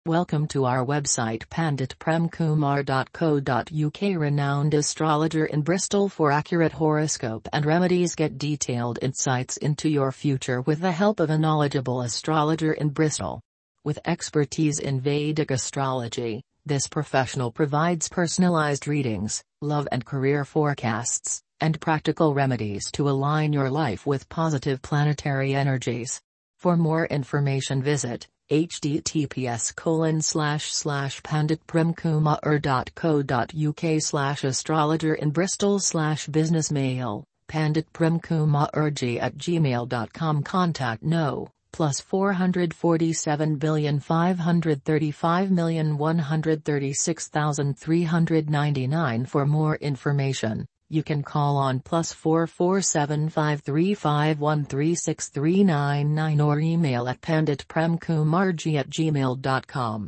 Welcome to our website panditpremkumar.co.uk. Renowned astrologer in Bristol for accurate horoscope and remedies. Get detailed insights into your future with the help of a knowledgeable astrologer in Bristol. With expertise in Vedic astrology, this professional provides personalized readings, love and career forecasts, and practical remedies to align your life with positive planetary energies. For more information visit https://panditpremkumar.co.uk/astrologer in Bristol/business mail, panditpremkumarg@gmail.com. Contact no +447,535,136,399. For more information, you can call on +4475351363999 or email at panditpremkumarg@gmail.com.